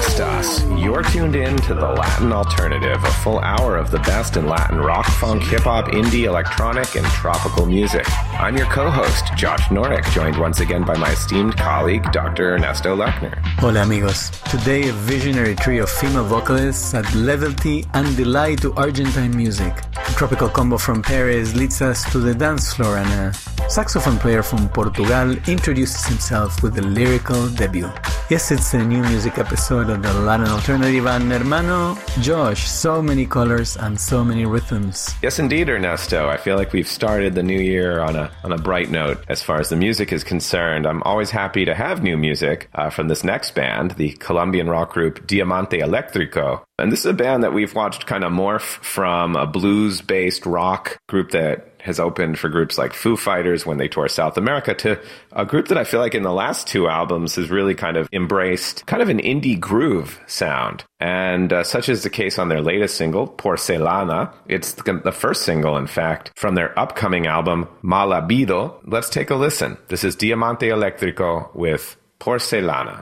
estás? You're tuned in to The Latin Alternative, a full hour of the best in Latin rock, funk, hip-hop, indie, electronic, and tropical music. I'm your co-host, Josh Norick, joined once again by my esteemed colleague, Dr. Ernesto Lechner. Hola amigos. Today a visionary trio of female vocalists add levity and delight to Argentine music. A tropical combo from Paris leads us to the dance floor, and a saxophone player from Portugal introduces himself with a lyrical debut. Yes, it's a new music episode of the Latin Alternative, and hermano Josh, so many colors and so many rhythms. Yes, indeed, Ernesto. I feel like we've started the new year on a bright note as far as the music is concerned. I'm always happy to have new music from this next band, the Colombian rock group Diamante Electrico. And this is a band that we've watched kind of morph from a blues-based rock group that has opened for groups like Foo Fighters when they tour South America to a group that I feel like in the last two albums has really kind of embraced kind of an indie groove sound. And such is the case on their latest single, Porcelana. It's the first single, in fact, from their upcoming album, Mal Habido. Let's take a listen. This is Diamante Electrico with Porcelana.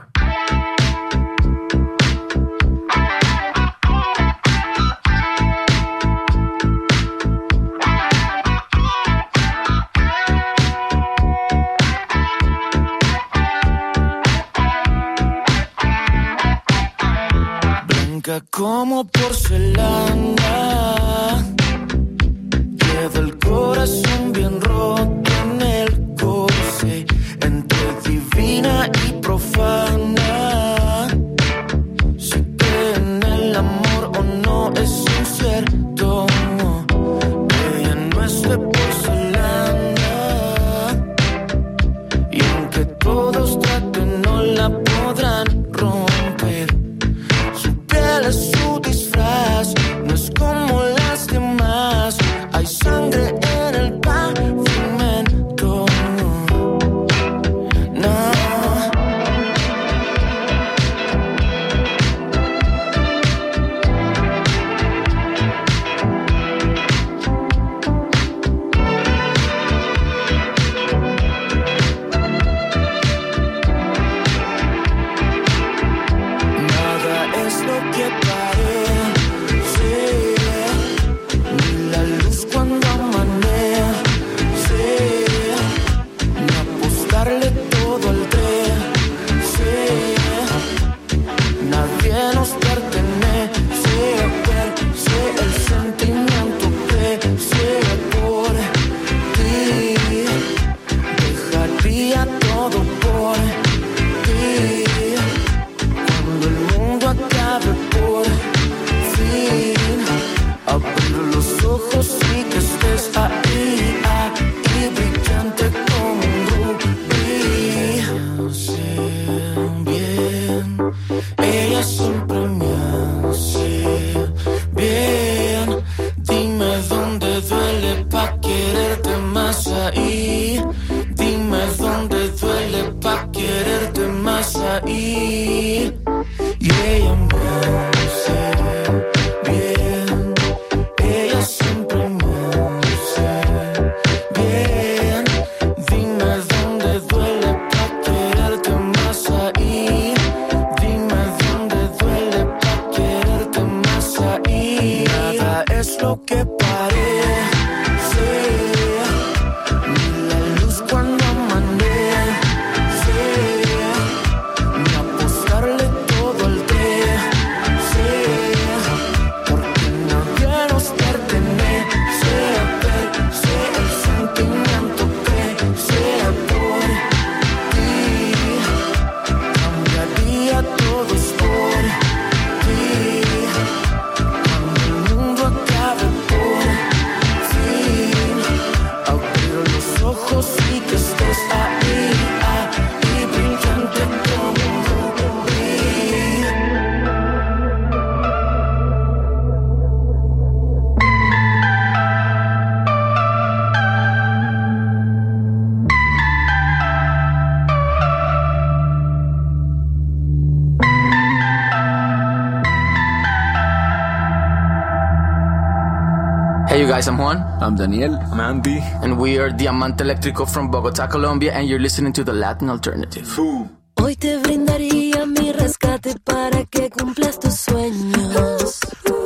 Como porcelana, lleva el corazón bien roto en el goce, entre divina y profana. Si cree en el amor o no es incierto, ella no es de porcelana, y aunque todos traten no la podrán romper. Es su disfraz, no es como las demás. Hay sangre en el pavimento. No. Hey you guys, I'm Juan. I'm Daniel. I'm Andy. And we are Diamante Electrico from Bogota, Colombia, and you're listening to the Latin Alternative. Ooh. Hoy te brindaría mi rescate para que cumplas tus sueños.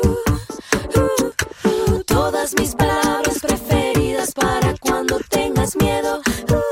Todas mis palabras preferidas para cuando tengas miedo.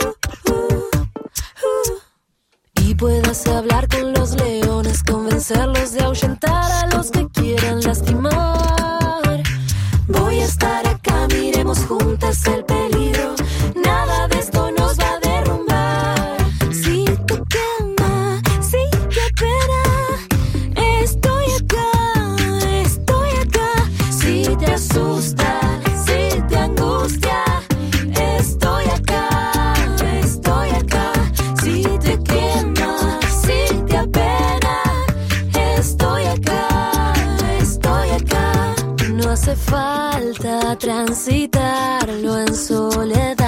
Y puedas hablar con los leones, convencerlos de ahuyentar a los que quieran lastimar. Voy a estar acá, miremos juntas el peligro. Nada de esto nos va a derrumbar. Si te quema, si te apena, estoy acá, estoy acá. Si te asusta, si te angustia, estoy acá, estoy acá. Si te quema, si te apena, estoy acá, estoy acá. No hace falta transitarlo en soledad.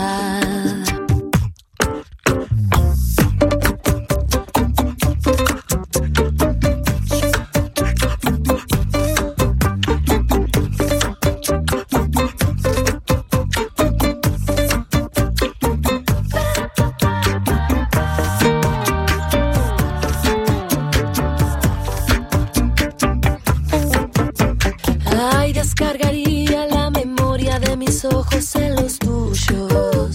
Ay, descargaría la memoria de mis ojos en los tuyos.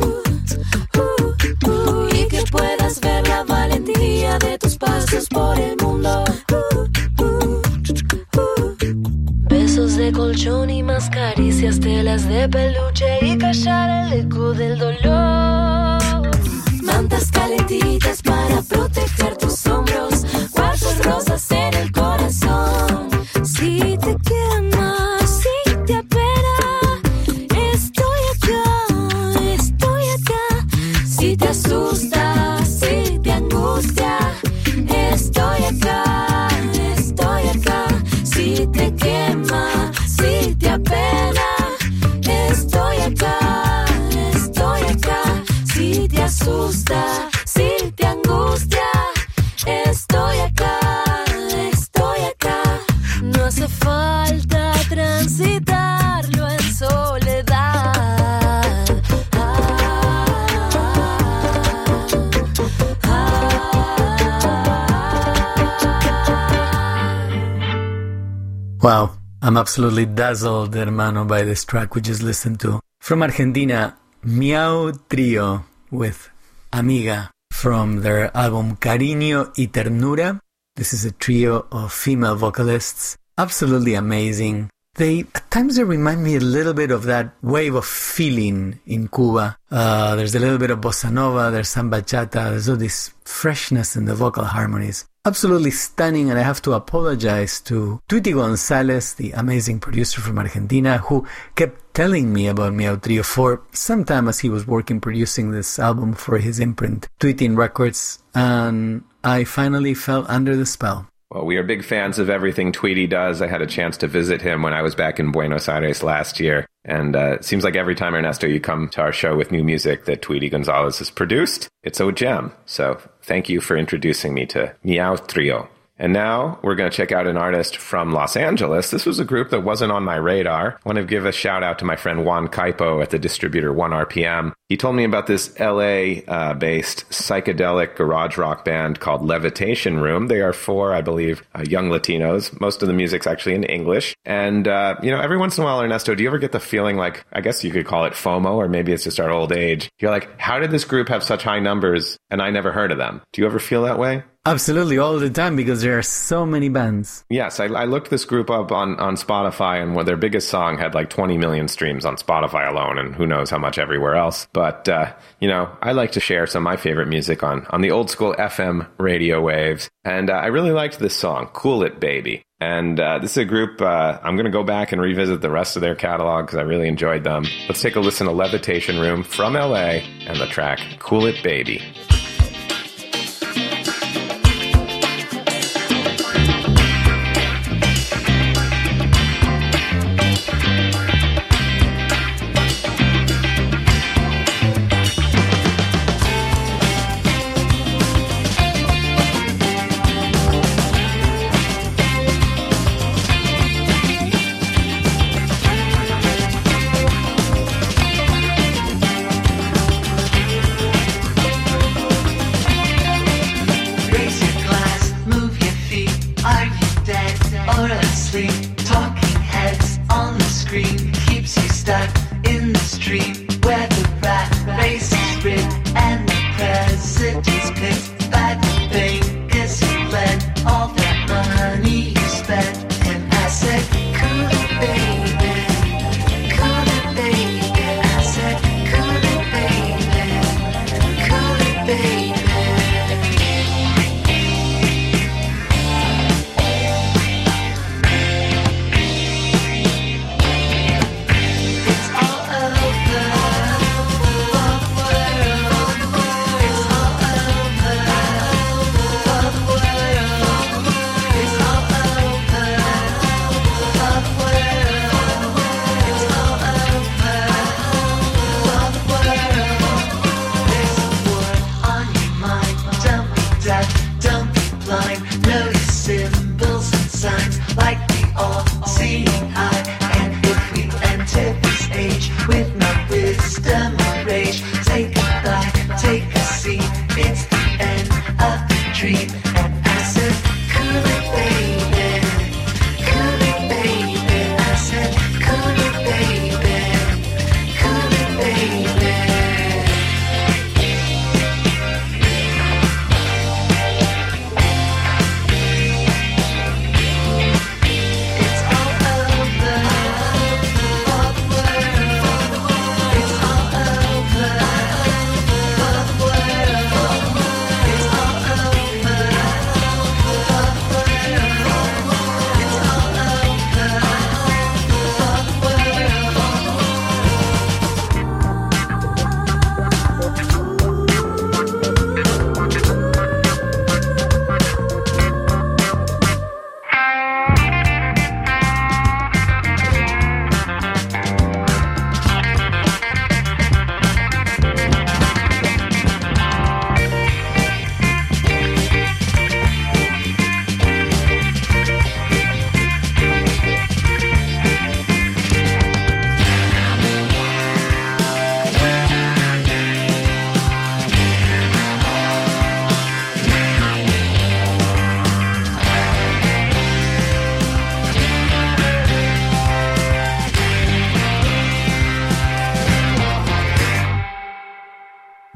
Y que puedas ver la valentía de tus pasos por el mundo. Besos de colchón y más caricias, telas de peluche y callar el eco del dolor. Mantas calentitas para proteger tus hombros, cuartos rosas en el corazón. Si te quema, si te apena, estoy acá, estoy acá. Si te asusta, si te angustia, estoy acá, estoy acá. Si te quema, si te apena, estoy acá, estoy acá. Si te asusta, si te angustia, estoy acá, estoy acá. No hace falta transitarlo en soledad. Wow, I'm absolutely dazzled, hermano, by this track we just listened to. From Argentina, Miau Trio with Amiga from their album Cariño y Ternura. This is a trio of female vocalists. Absolutely amazing. At times they remind me a little bit of that wave of feeling in Cuba. There's a little bit of bossa nova, there's some bachata, there's all this freshness in the vocal harmonies. Absolutely stunning, and I have to apologize to Tweety Gonzalez, the amazing producer from Argentina, who kept telling me about Miau Trio for some time as he was working producing this album for his imprint, Tweeting Records, and I finally fell under the spell. Well, we are big fans of everything Tweety does. I had a chance to visit him when I was back in Buenos Aires last year. And it seems like every time, Ernesto, you come to our show with new music that Tweety Gonzalez has produced, it's a gem. So thank you for introducing me to Miau Trio. And now we're going to check out an artist from Los Angeles. This was a group that wasn't on my radar. I want to give a shout out to my friend Juan Caipo at the distributor 1RPM. He told me about this LA-based psychedelic garage rock band called Levitation Room. They are four, I believe, young Latinos. Most of the music's actually in English. And, every once in a while, Ernesto, do you ever get the feeling like, I guess you could call it FOMO, or maybe it's just our old age. You're like, how did this group have such high numbers and I never heard of them? Do you ever feel that way? Absolutely, all the time, because there are so many bands. Yes, I looked this group up on Spotify, and their biggest song had like 20 million streams on Spotify alone, and who knows how much everywhere else. But, I like to share some of my favorite music on the old school FM radio waves, and I really liked this song, Cool It Baby. And this is a group, I'm going to go back and revisit the rest of their catalog because I really enjoyed them. Let's take a listen to Levitation Room from LA and the track Cool It Baby.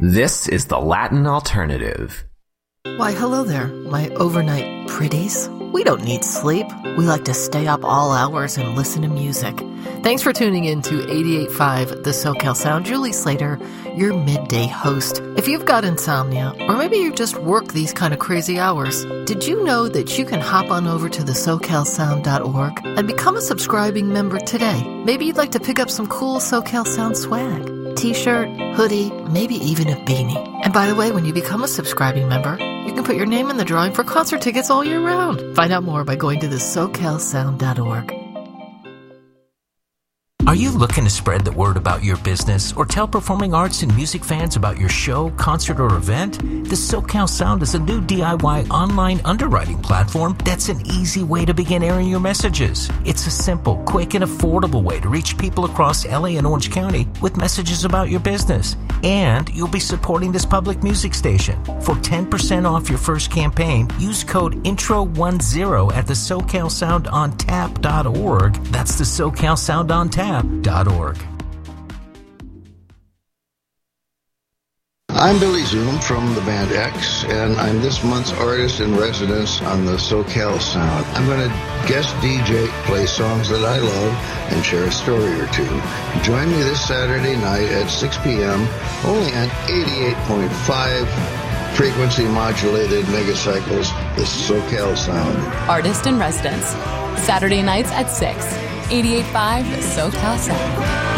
This is the Latin Alternative. Why, hello there, my overnight pretties. We don't need sleep. We like to stay up all hours and listen to music. Thanks for tuning in to 88.5 The SoCal Sound. Julie Slater, your midday host. If you've got insomnia, or maybe you just work these kind of crazy hours, did you know that you can hop on over to the SoCalSound.org and become a subscribing member today? Maybe you'd like to pick up some cool SoCal Sound swag. T-shirt, hoodie, maybe even a beanie. And by the way, when you become a subscribing member, you can put your name in the drawing for concert tickets all year round. Find out more by going to the SoCalSound.org. Are you looking to spread the word about your business or tell performing arts and music fans about your show, concert, or event? The SoCal Sound is a new DIY online underwriting platform that's an easy way to begin airing your messages. It's a simple, quick, and affordable way to reach people across LA and Orange County with messages about your business. And you'll be supporting this public music station. For 10% off your first campaign, use code INTRO10 at the SoCalSoundOnTap.org. That's the SoCalSoundOnTap.org. I'm Billy Zoom from the band X, and I'm this month's artist in residence on the SoCal Sound. I'm going to guest DJ, play songs that I love, and share a story or two. Join me this Saturday night at 6 p.m. only on 88.5 frequency modulated megacycles, the SoCal Sound. Artist in residence, Saturday nights at 6. 88.5 The SoCal Sound.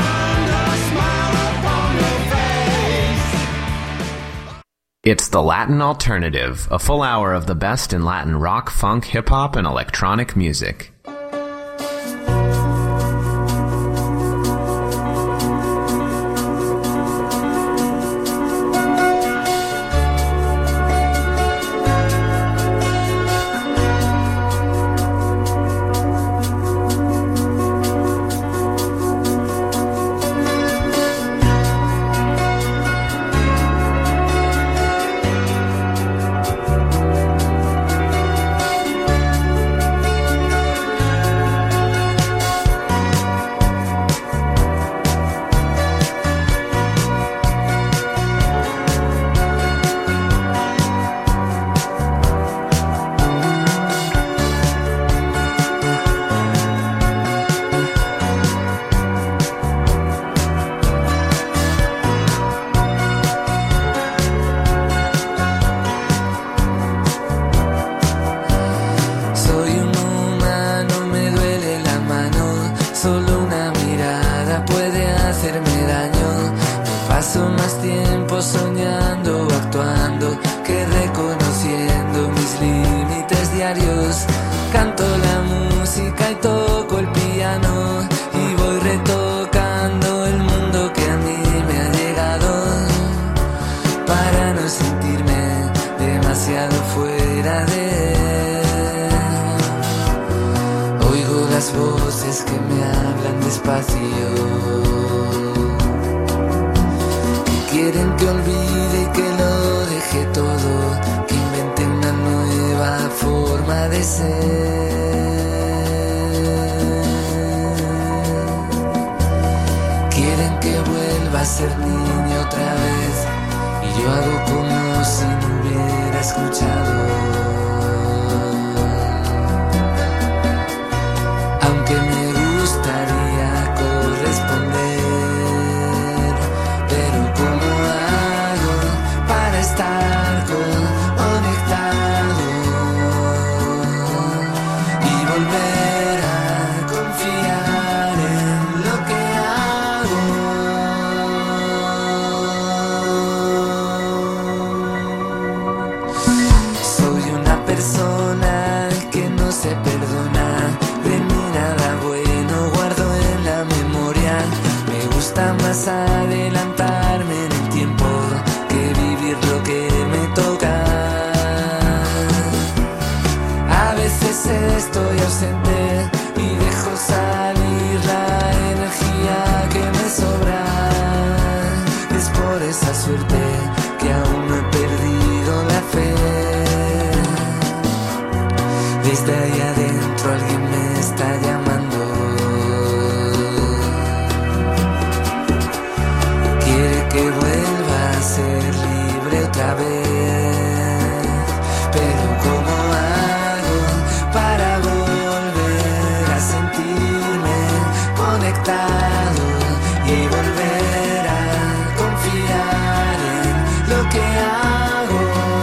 It's the Latin Alternative, a full hour of the best in Latin rock, funk, hip-hop, and electronic music. Quiere que vuelvas ser libre otra vez. Pero ¿cómo hago para volver a sentirme conectado y volver a confiar en lo que hago?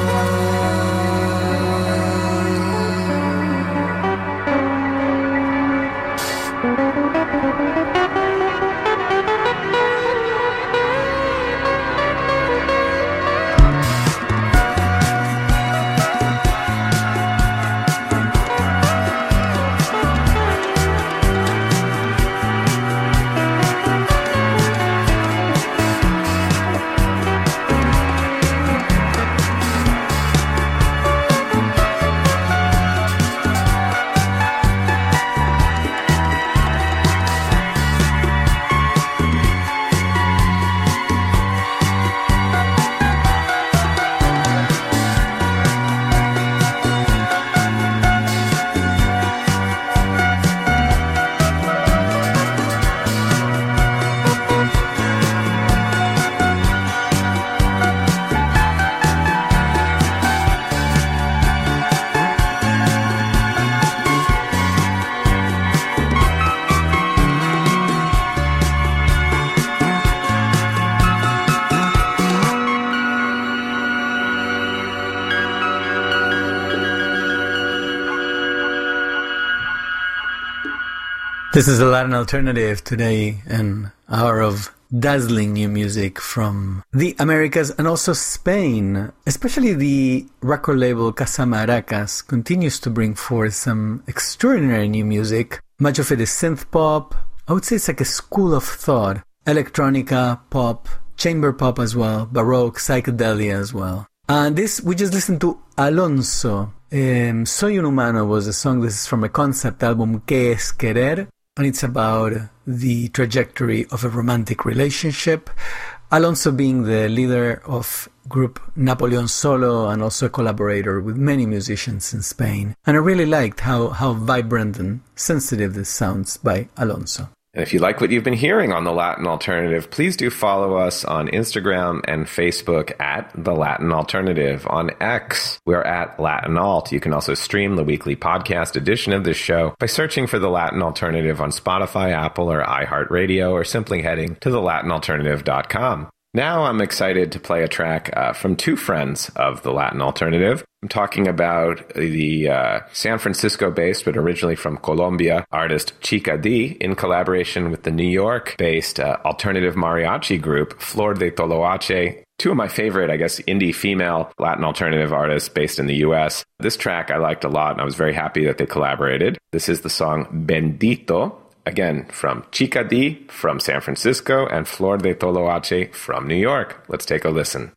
This is the Latin Alternative today, an hour of dazzling new music from the Americas and also Spain. Especially the record label Casa Maracas continues to bring forth some extraordinary new music. Much of it is synth pop. I would say it's like a school of thought. Electronica, pop, chamber pop as well, baroque, psychedelia as well. And this, we just listened to Alonso. Soy un Humano was a song. This is from a concept album, ¿Qué es querer? And it's about the trajectory of a romantic relationship. Alonso being the leader of group Napoleon Solo and also a collaborator with many musicians in Spain. And I really liked how vibrant and sensitive this sounds by Alonso. And if you like what you've been hearing on The Latin Alternative, please do follow us on Instagram and Facebook at The Latin Alternative. On X, we're at Latin Alt. You can also stream the weekly podcast edition of this show by searching for The Latin Alternative on Spotify, Apple, or iHeartRadio, or simply heading to thelatinalternative.com. Now I'm excited to play a track from two friends of The Latin Alternative. I'm talking about the San Francisco-based, but originally from Colombia, artist Chica D, in collaboration with the New York-based alternative mariachi group Flor de Toloache. Two of my favorite, I guess, indie female Latin alternative artists based in the U.S. This track I liked a lot, and I was very happy that they collaborated. This is the song Bendito, again, from Chica D from San Francisco and Flor de Toloache from New York. Let's take a listen.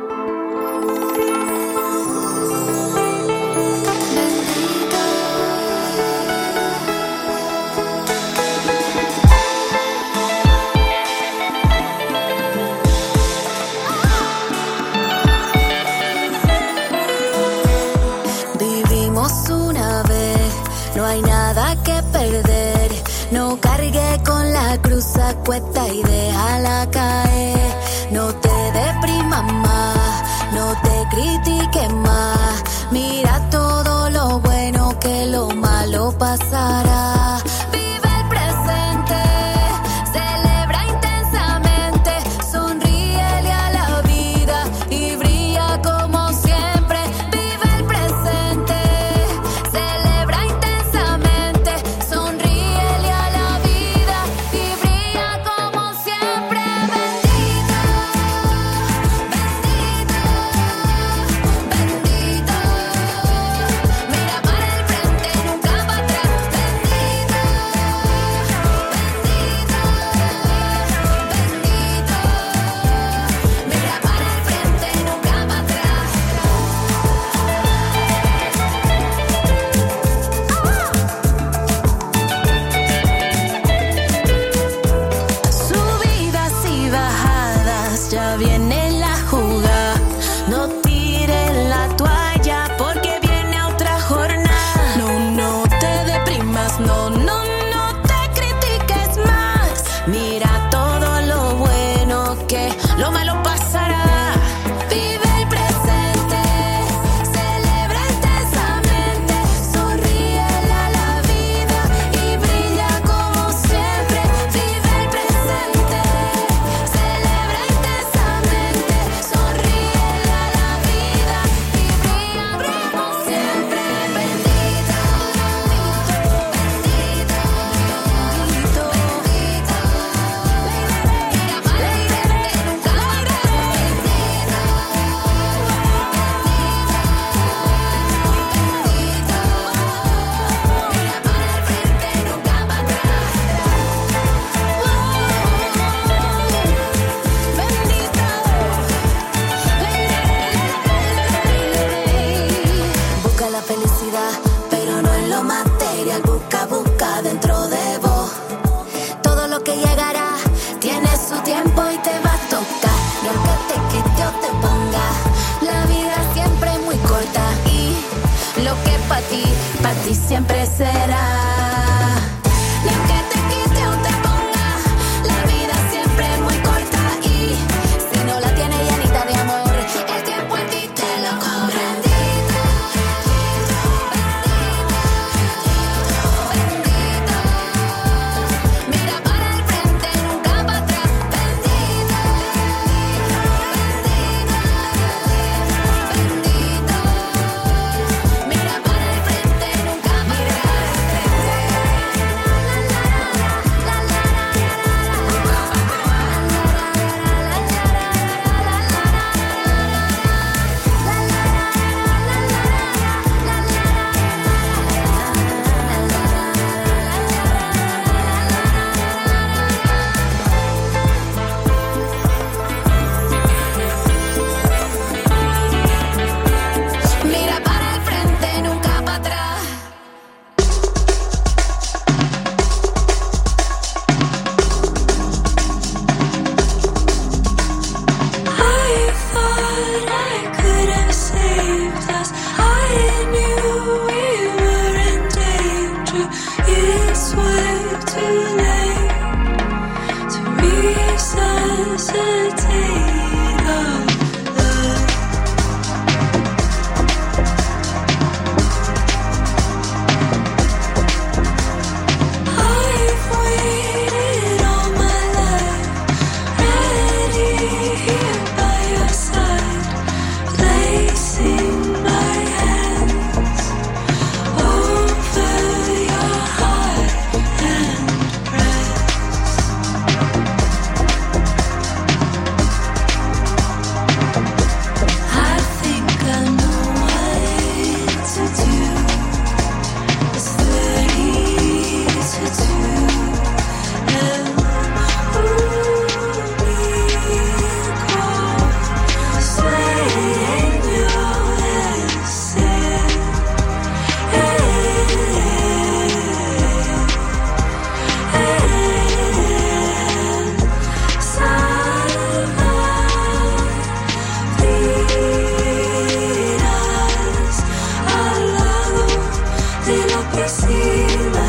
Vivimos una vez, no hay nada que perder. No cargue con la cruz a cuesta y déjala caer. No te deprimas más, no te critiques más. Mira todo lo bueno que lo malo pasará. Vive el presente, celebra intensamente. Sonríele a la vida y brilla como siempre. Vive el presente, celebra intensamente. Sonríele a la vida y brilla como siempre. Bendito, bendito, bendito. Mira para el frente, nunca para atrás. Bendito, bendito, bendito. Mira para el frente, nunca para atrás. Subidas y bajadas, ya viene la jugada. No tires la toalla porque viene otra jornada. No te deprimas, no te critiques más. Mira todo lo bueno que lo malo pasará. para ti siempre será. Y aunque te quite o te ponga, la vida siempre es muy corta y si no la tienes llenita de amor, el tiempo en ti te lo cobra. Mira para el frente, nunca para atrás. Bendito, mira para el frente, nunca para mira para el frente, nunca para atrás. I thought I could have saved us. I knew we were in danger. It's way too late to resuscitate our love. I've waited all my life, ready here by your side, placing my hands over your heart and breast. I think I know what to do. It's 30 to 2 and swaying your al lado de la piscina.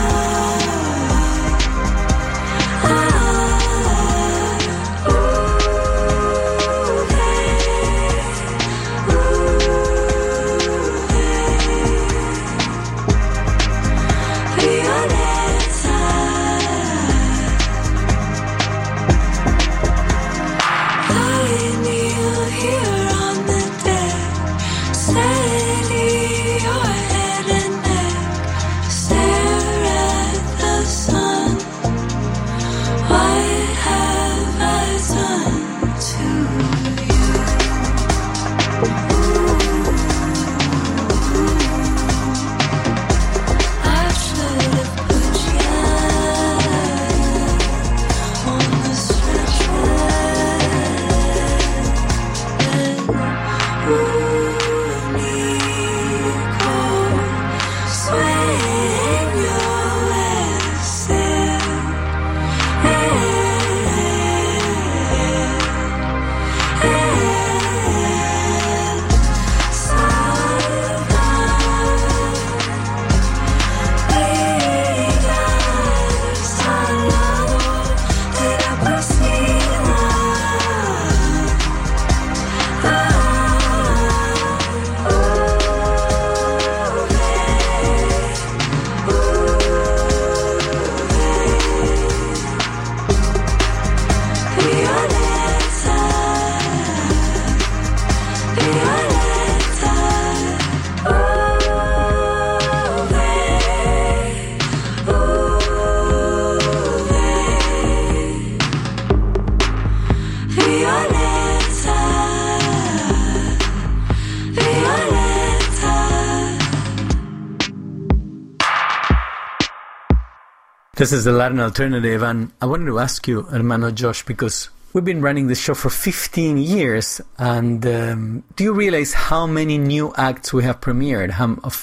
This is the Latin Alternative, and I wanted to ask you, Hermano Josh, because we've been running this show for 15 years, and do you realize how many new acts we have premiered?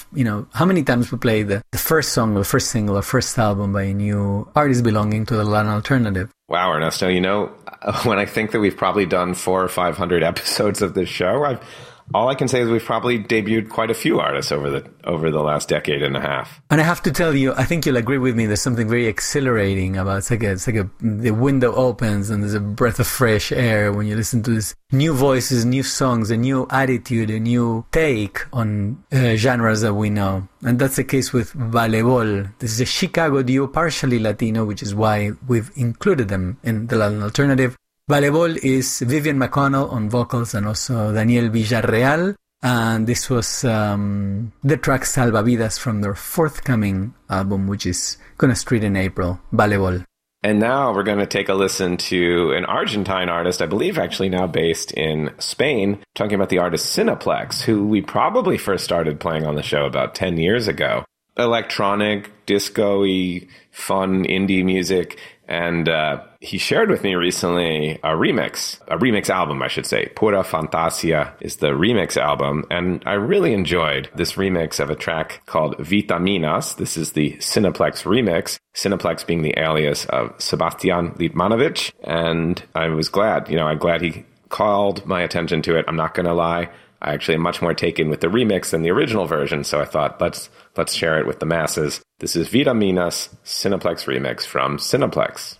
How many times we play the first song, the first single, or first album by a new artist belonging to the Latin Alternative? Wow, Ernesto, when I think that we've probably done 400 or 500 episodes of this show, all I can say is we've probably debuted quite a few artists over the last decade and a half. And I have to tell you, I think you'll agree with me, there's something very exhilarating about the window opens and there's a breath of fresh air when you listen to these new voices, new songs, a new attitude, a new take on genres that we know. And that's the case with Valebol. This is a Chicago duo, partially Latino, which is why we've included them in the Latin Alternative. Valebol is Vivian McConnell on vocals and also Daniel Villarreal. And this was the track Salvavidas from their forthcoming album, which is going to street in April, Valebol. And now we're going to take a listen to an Argentine artist, I believe actually now based in Spain, talking about the artist Cineplex, who we probably first started playing on the show about 10 years ago. Electronic, disco-y, fun indie music. And he shared with me recently a remix album, I should say. Pura Fantasia is the remix album. And I really enjoyed this remix of a track called Vitaminas. This is the Cineplex remix. Cineplex being the alias of Sebastian Litmanovich. And I was glad, I'm glad he called my attention to it. I'm not going to lie. I actually am much more taken with the remix than the original version. So I thought, let's share it with the masses. This is Vitaminas Cineplex remix from Cineplex.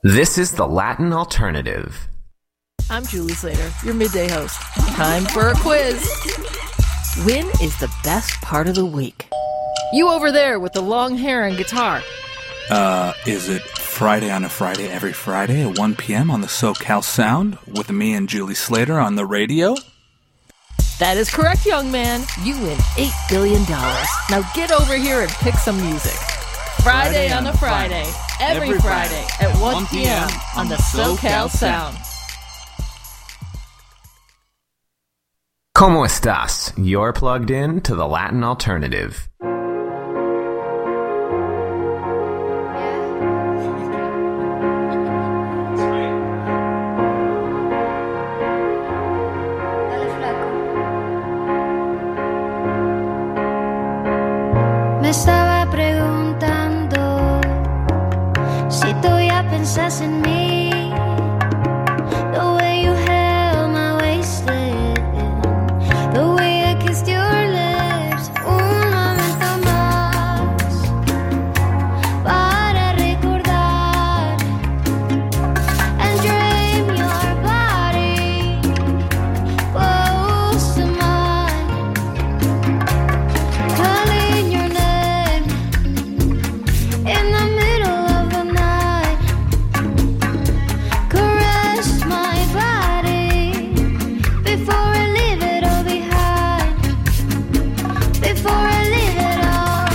This is the Latin Alternative. I'm Julie Slater, your midday host. Time for a quiz. When is the best part of the week? You over there with the long hair and guitar. Is it Friday on a Friday every Friday at 1 p.m. on the SoCal Sound with me and Julie Slater on the radio? That is correct, young man. You win $8 billion. Now get over here and pick some music. Friday on a Friday, every Friday at 1 p.m. on the SoCal Sound. ¿Cómo estás? You're plugged in to the Latin Alternative. Me estaba preguntando si tú ya pensás en mí. The way you held my waistline, the way I kissed your lips. Un momento más para recordar and dream your body close to mine. Calling your name in the middle of the night. Caress my body before I leave it all behind. Before I leave it all.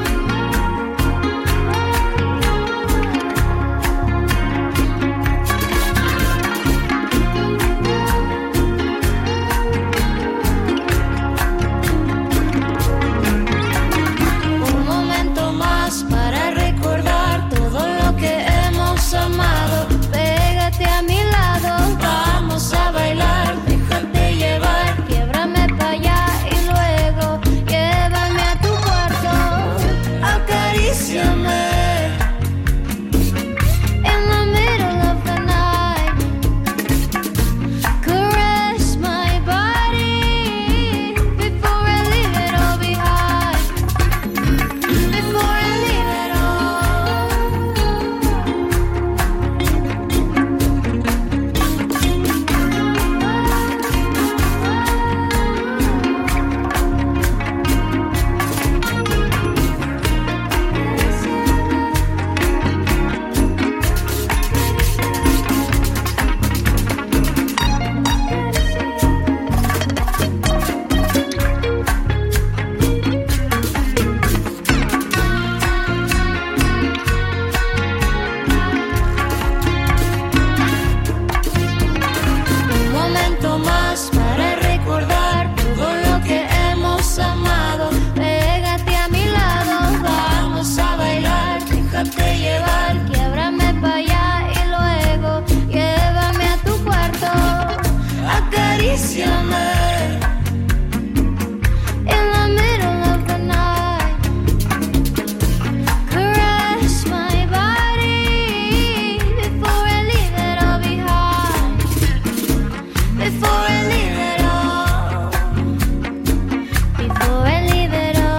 Un momento más para recordar todo lo que hemos amado. Pégate a mi lado, vamos a bailar, déjate llevar, quiebrame pa' allá y luego llévame a tu cuarto, acaríciame in the middle of the night. Caress my body before I leave it all behind. Before I leave it Un momento más para recordar todo lo que hemos amado. Pégate a mi lado, vamos a bailar, déjate llevar, quiebrame pa' allá y luego llévame a tu cuarto, acaríciame in the middle of the night. Caress my body before I leave it all behind. Before I leave it all. Before I leave it all.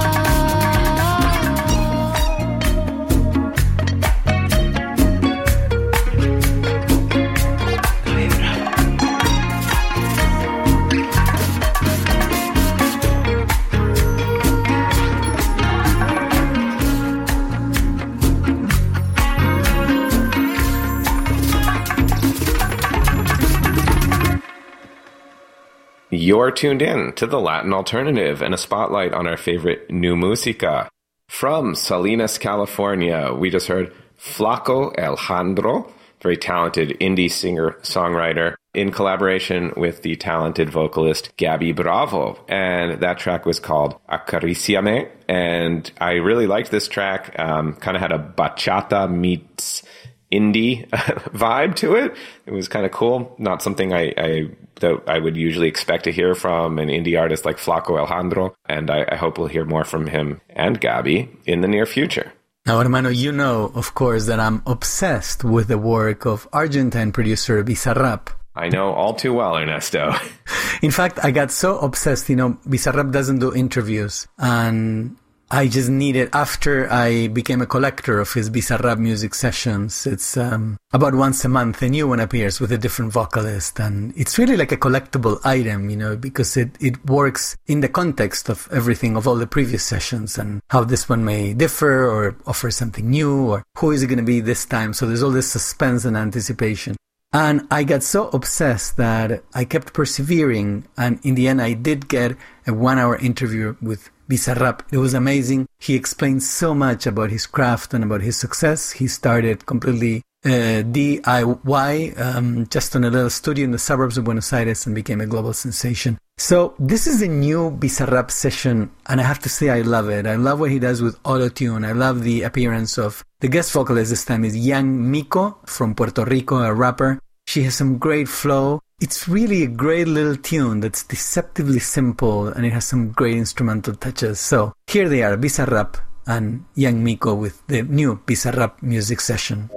You're tuned in to the Latin Alternative and a spotlight on our favorite new música. From Salinas, California, we just heard Flaco Alejandro, very talented indie singer-songwriter, in collaboration with the talented vocalist Gabby Bravo. And that track was called Acariciame. And I really liked this track. Kind of had a bachata meets indie vibe to it. It was kind of cool. Not something I would usually expect to hear from an indie artist like Flaco Alejandro. And I hope we'll hear more from him and Gabby in the near future. Now, hermano, you know, of course, that I'm obsessed with the work of Argentine producer Bizarrap. I know all too well, Ernesto. In fact, I got so obsessed, Bizarrap doesn't do interviews. And I just needed, after I became a collector of his Bizarrap music sessions, it's about once a month a new one appears with a different vocalist, and it's really like a collectible item, you know, because it works in the context of everything of all the previous sessions and how this one may differ or offer something new or who is it going to be this time. So there's all this suspense and anticipation. And I got so obsessed that I kept persevering, and in the end I did get a 1-hour interview with Bizarrap. It was amazing. He explained so much about his craft and about his success. He started completely DIY, just on a little studio in the suburbs of Buenos Aires, and became a global sensation. So this is a new Bizarrap session, and I have to say I love it. I love what he does with auto-tune. I love the appearance of the guest vocalist this time is Yang Miko from Puerto Rico, a rapper. She has some great flow. It's really a great little tune that's deceptively simple, and it has some great instrumental touches. So here they are, Bizarrap and Yang Miko with the new Bizarrap music session.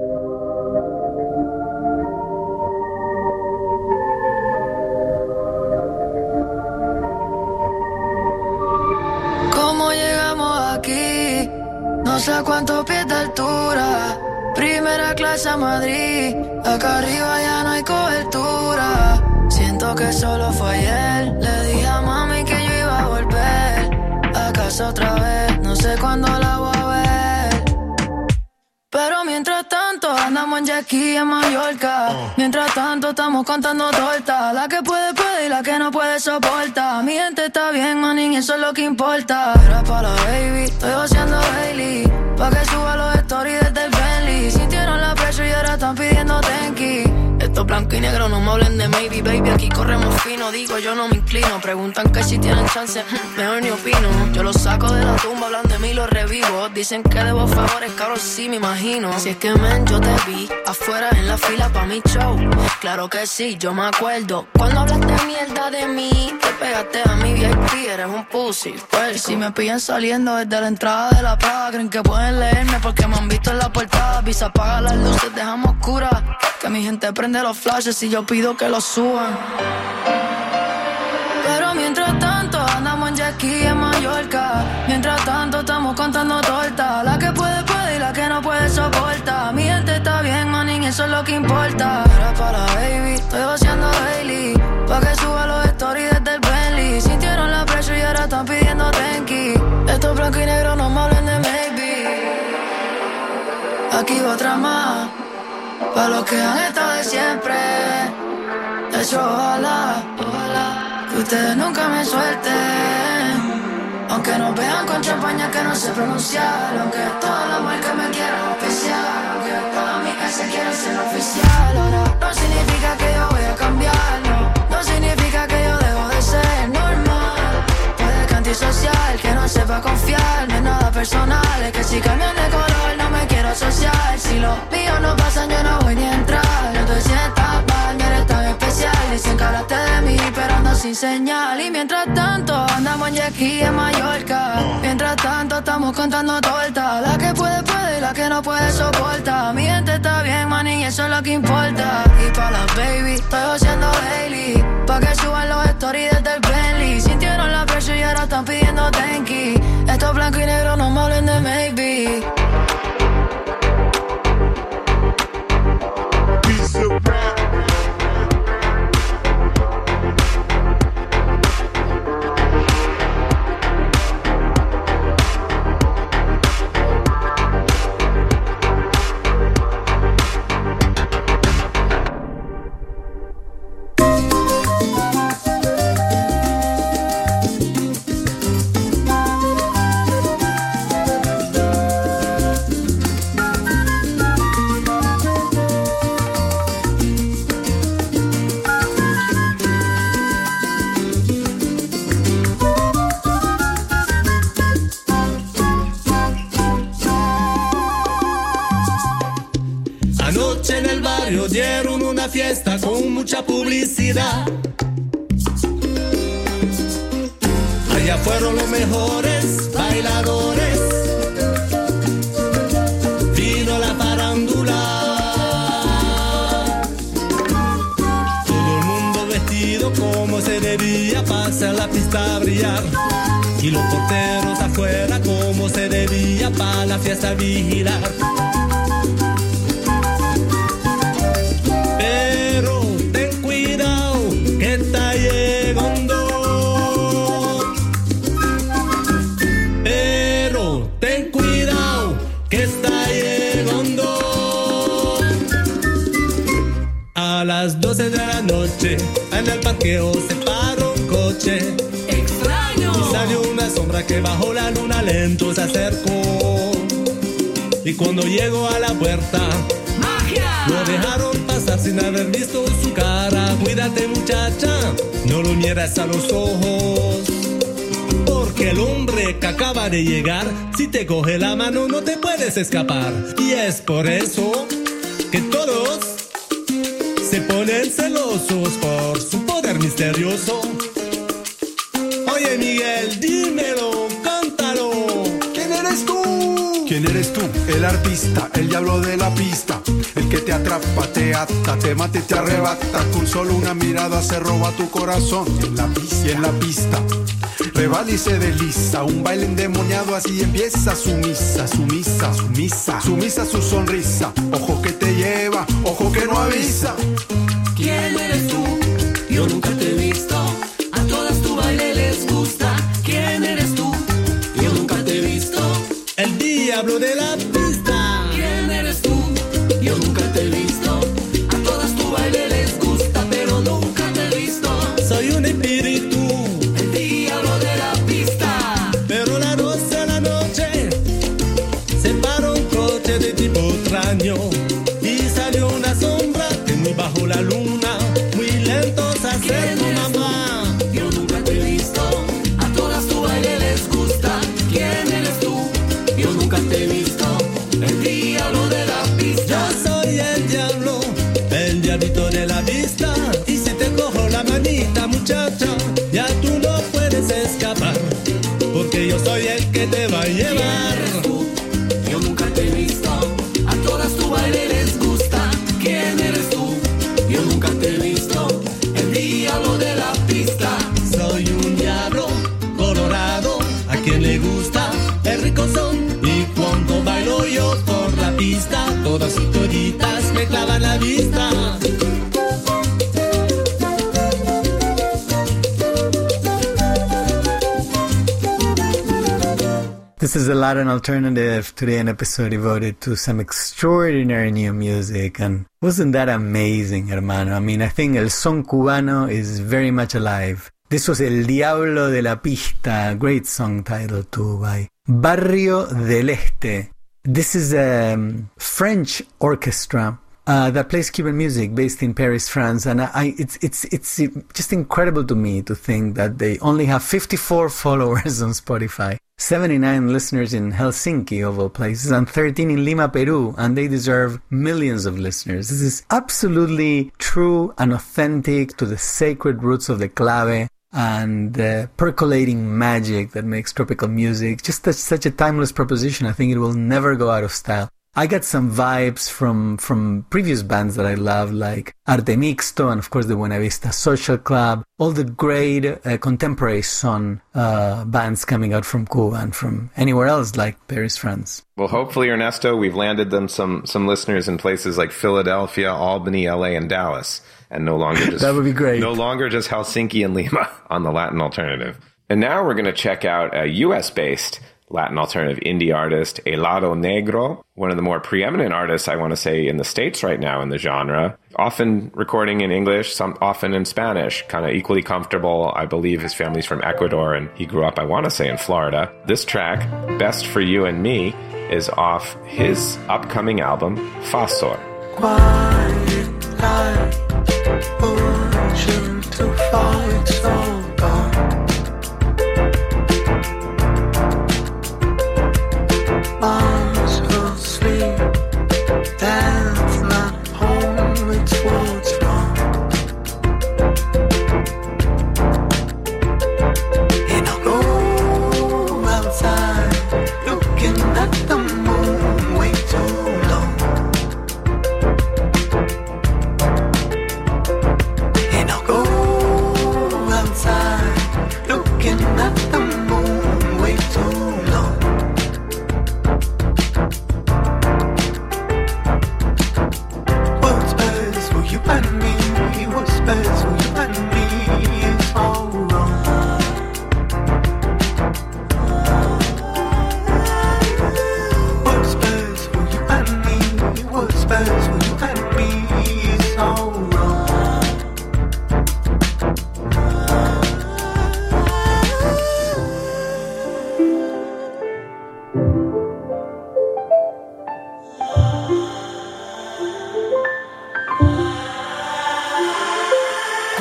¿Cómo llegamos aquí? No sé a cuántos pies de altura. Primera clase a Madrid, acá arriba ya no hay cobertura. Siento que solo fue ayer, le dije a mami que yo iba a volver a casa otra vez, no sé cuándo la voy a ver. Pero mientras tanto andamos en jet ski en Mallorca. Mientras tanto estamos contando tortas. La que puede puede y la que no puede soporta. Mi gente está bien, manín, eso es lo que importa. Era pa' la baby, estoy haciendo Bailey, pa' que suba los stories desde el Bentley. Sintieron la pressure y ahora están pidiendo tenki. Esto blanco y negro, no me hablen de maybe, baby. Aquí corremos fino, digo yo no me inclino. Preguntan que si tienen chance, mejor ni opino. Yo los saco de la tumba, hablan de mí, los revivo. Dicen que debo favores, cabrón, sí me imagino. Si es que men, yo te vi afuera en la fila pa' mi show. Claro que sí, yo me acuerdo cuando hablaste mierda de mí. Te pegaste a mi VIP, eres un pussy, pues. Y si me pillan saliendo desde la entrada de la Prada, creen que pueden leerme porque me han visto en la portada. Visa, apaga las luces, dejamos oscuras, que mi gente prende los flashes y yo pido que los suban. Pero mientras tanto andamos en jet ski en Mallorca. Mientras tanto estamos contando tortas. La que puede puede y la que no puede soporta. Mi gente está bien, manín, eso es lo que importa. Era pa' la baby, estoy haciendo Bailey, pa' que suba los stories desde el Bentley. Sintieron la pressure y ahora están pidiendo tenki. Estos blanco y negro no me hablen de maybe. Aquí va otra más, pa' los que han estado de siempre. De hecho, ojalá que ustedes nunca me suelten. Aunque nos vean con champaña que no sé pronunciar. Aunque todas las marcas me quieran especial. Aunque todas mis casas quieran ser oficial. Ahora no significa que yo voy a cambiar, no significa que yo dejo de ser normal. Puede que antisocial, que no sepa confiar. No es nada personal, es que si cambian de color no me quiero asociar. Si los míos no pasan yo no voy ni a entrar. No te sientas mal, no eres tan especial. Dicen que hablaste de mí pero ando sin señal. Y mientras tanto andamos en jet ski en Mallorca. Mientras tanto estamos contando tortas. La que puede puede y la que no puede soporta. Mi gente está bien, manín, eso es lo que importa. Y pa' las baby estoy haciendo Bailey, pa' que suban los stories desde el Bentley. Sintieron la pressure y ahora están pidiendo tenki. Estos blanco y negro no me hablen de maybe. Anoche en el barrio dieron una fiesta con mucha publicidad. Allá fueron los mejores bailadores. Vino la farándula. Todo el mundo vestido como se debía, para hacer la pista brillar. Y los porteros afuera con vaya pa' la fiesta a vigilar. Pero ten cuidado que está llegando. Pero ten cuidado que está llegando. A las 12 de la noche en el parqueo se paró un coche. Extraño. Y salió una sombra que bajo la luna lento se acercó. Y cuando llegó a la puerta, ¡magia! Lo dejaron pasar sin haber visto su cara. Cuídate, muchacha, no lo mires a los ojos, porque el hombre que acaba de llegar, si te coge la mano no te puedes escapar. Y es por eso que todos se ponen celosos por su poder misterioso. Oye, Miguel, dímelo, cántalo. ¿Quién eres tú? ¿Quién eres tú? El artista, el diablo de la pista, el que te atrapa, te ata, te mata y te arrebata. Con solo una mirada se roba tu corazón. Y en la pista rebala y se desliza, un baile endemoniado, así empieza su misa, su misa, su misa, su misa, su sonrisa. Ojo que te lleva, ojo que no avisa. ¿Quién eres tú? Yo nunca te he visto. A todas tu baile les gusta. ¿Quién eres tú? Yo nunca te he visto. El diablo de la pista. ¿Quién eres tú? Yo nunca te he visto. A todas tu baile les gusta, pero nunca te he visto. Soy un espíritu, el diablo de la pista. Pero la 12 de la noche se paró un coche de tipo extraño y salió una sombra que muy bajo la luna, muy lento se acercó, mamá. Yo nunca te he visto. A todas tu baile les gusta. ¿Quién eres tú? Yo nunca te he visto. El diablo de la pista. Yo soy el diablo, el diablito de la vista. Y si te cojo la manita, muchacha, ya tú no puedes escapar, porque yo soy el que te va a llevar. ¿Quién eres tú? Yo nunca te he visto. A todas tu baile les gusta. ¿Quién eres tú? Yo nunca te he visto. El diablo de la pista. Soy un diablo colorado, a quien le gusta el rico son. Y cuando bailo yo por la pista, todas y toditas me clavan la vista. This is the Latin Alternative, today an episode devoted to some extraordinary new music, and wasn't that amazing, hermano? I mean, I think el son cubano is very much alive. This was El Diablo de la Pista, great song title too, by Barrio del Este. This is a French orchestra that plays Cuban music, based in Paris, France, and it's just incredible to me to think that they only have 54 followers on Spotify, 79 listeners in Helsinki, of all places, and 13 in Lima, Peru, and they deserve millions of listeners. This is absolutely true and authentic to the sacred roots of the clave and the percolating magic that makes tropical music. Just such a timeless proposition. I think it will never go out of style. I got some vibes from previous bands that I love, like Arte Mixto and, of course, the Buena Vista Social Club, all the great contemporary son bands coming out from Cuba and from anywhere else, like Paris, France. Well, hopefully, Ernesto, we've landed them some listeners in places like Philadelphia, Albany, LA, and Dallas, and no longer just that would be great. No longer just Helsinki and Lima on the Latin Alternative. And now we're going to check out a U.S.-based Latin alternative indie artist, Helado Negro, one of the more preeminent artists, I want to say, in the States right now in the genre, often recording in English, some often in Spanish, kind of equally comfortable. I believe his family's from Ecuador, and he grew up, I want to say, in Florida. This track, Best for You and Me, is off his upcoming album, Fasor. Quiet life, ocean to fall, it's all gone. Arms will sleep, that's not home, it's what's wrong. And I'll go outside, looking at the moon way too long. And I'll go outside, looking at the moon way too long.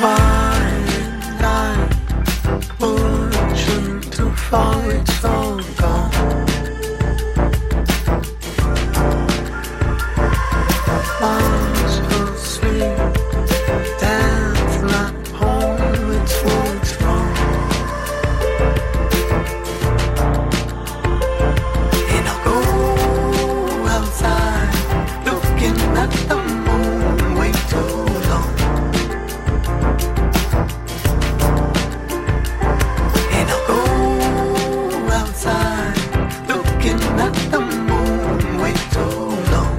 quiet night, ocean too far, it's all gone. Once asleep, death not home, it's what's wrong. And I'll go outside, looking at the moon way too long. And I'll go outside, looking at the moon way too long.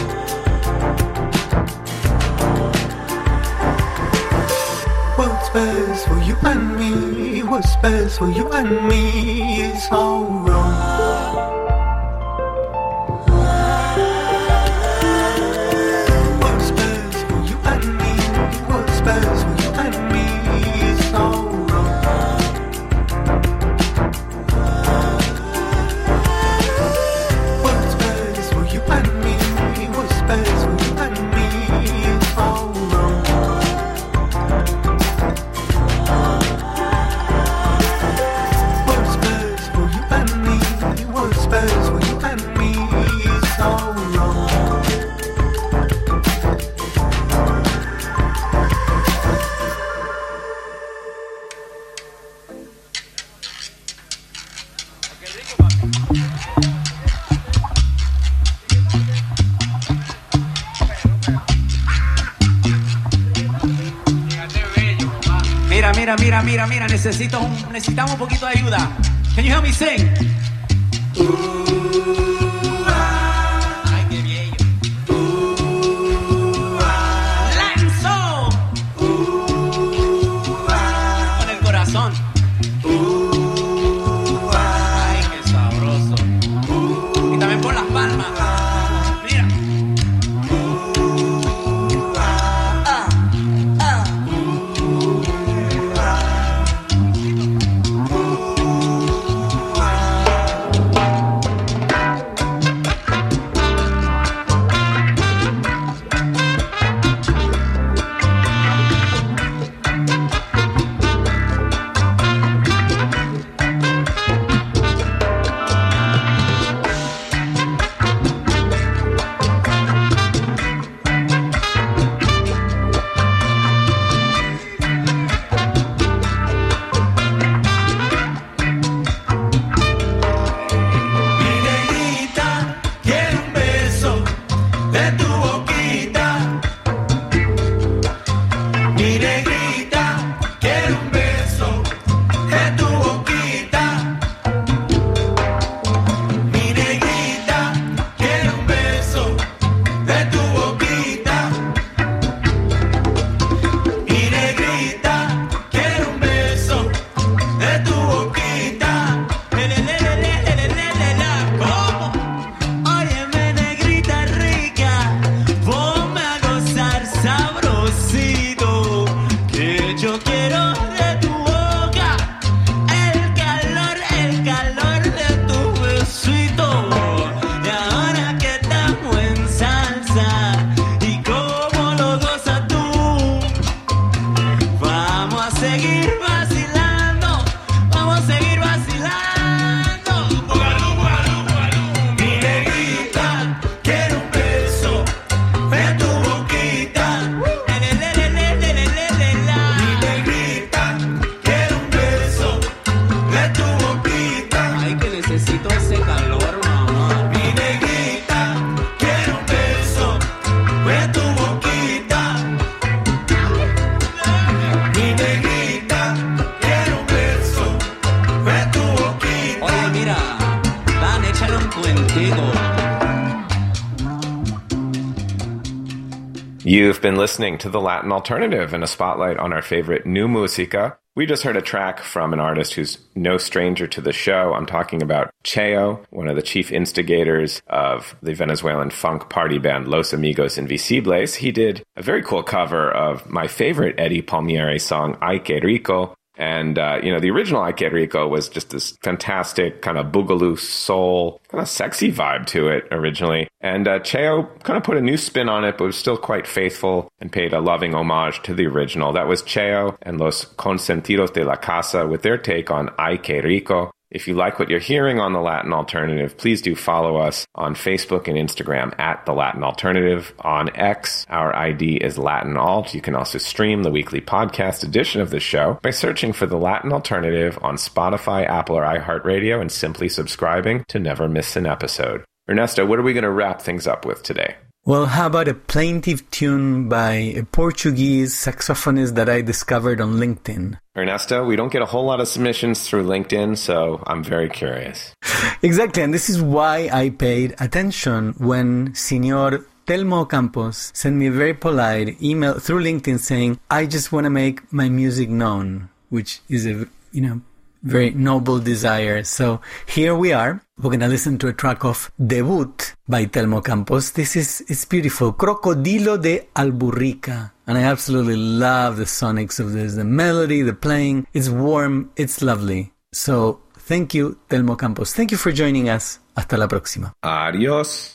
What's best for you and me, what's best for you and me is all wrong. What's best for you and me, what's best for you and me is all wrong. What's best for you and me, what's best for you and me is all wrong. What's best for you and me, what's best for you and me is all wrong. Mira, necesitamos un poquito de ayuda. Can you help me sing? Ay, qué bello. Lanzo. Con el corazón. Ay, qué sabroso. Y también por las palmas. Mira. You've been listening to The Latin Alternative and a spotlight on our favorite new música. We just heard a track from an artist who's no stranger to the show. I'm talking about Cheo, one of the chief instigators of the Venezuelan funk party band Los Amigos Invisibles. He did a very cool cover of my favorite Eddie Palmieri song, Ay Que Rico, And, the original Ay Que Rico was just this fantastic kind of boogaloo soul, kind of sexy vibe to it originally. And Cheo kind of put a new spin on it, but was still quite faithful and paid a loving homage to the original. That was Cheo and Los Consentidos de la Casa with their take on Ay Que Rico. If you like what you're hearing on The Latin Alternative, please do follow us on Facebook and Instagram at The Latin Alternative. On X, our ID is Latin Alt. You can also stream the weekly podcast edition of the show by searching for The Latin Alternative on Spotify, Apple, or iHeartRadio and simply subscribing to never miss an episode. Ernesto, what are we going to wrap things up with today? Well, how about a plaintive tune by a Portuguese saxophonist that I discovered on LinkedIn? Ernesto, we don't get a whole lot of submissions through LinkedIn, so I'm very curious. Exactly, and this is why I paid attention when Señor Telmo Campos sent me a very polite email through LinkedIn saying, I just want to make my music known, which is a, very noble desire. So here we are. We're going to listen to a track of Debut by Telmo Campos. It's beautiful. Crocodilo de Alburrica. And I absolutely love the sonics of this. The melody, the playing. It's warm. It's lovely. So thank you, Telmo Campos. Thank you for joining us. Hasta la próxima. Adiós.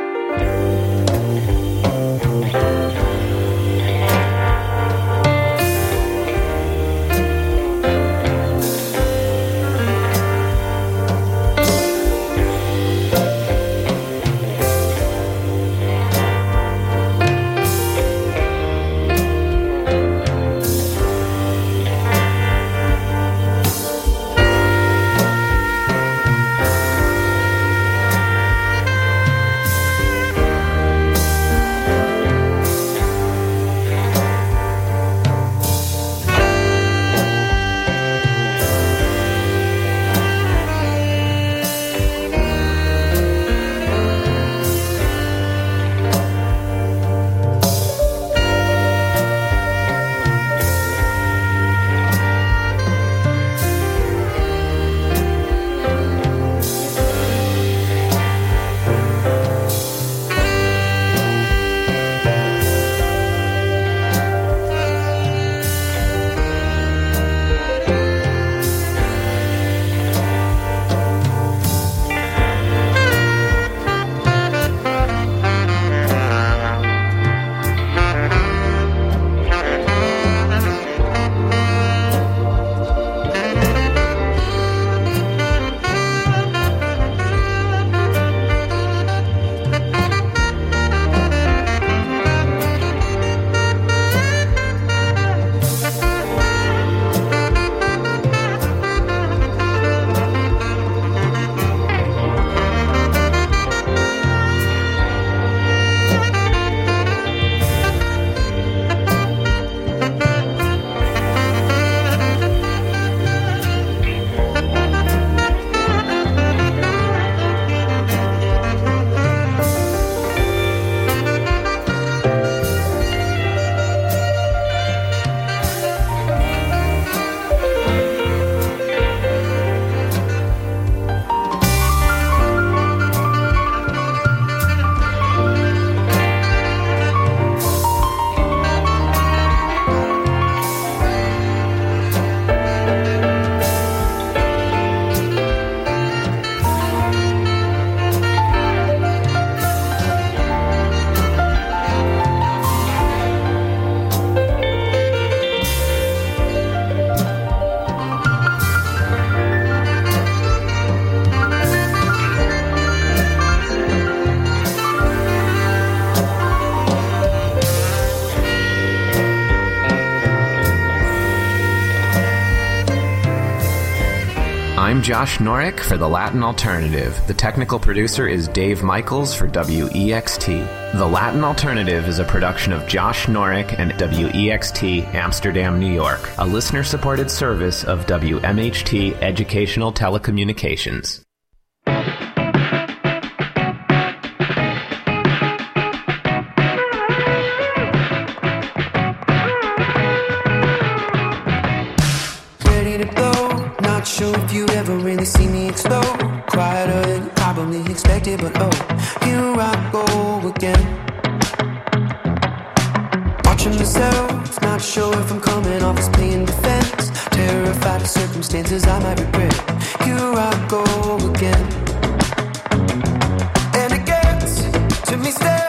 I'm Josh Norick for The Latin Alternative. The technical producer is Dave Michaels for WEXT. The Latin Alternative is a production of Josh Norick and WEXT Amsterdam, New York, a listener-supported service of WMHT Educational Telecommunications. Sure if you ever really see me explode. Quieter than you probably expected, but oh, here I go again. Watch watching myself, not sure if I'm coming off as playing defense. Terrified of circumstances I might regret. Here I go again. And it gets to me still.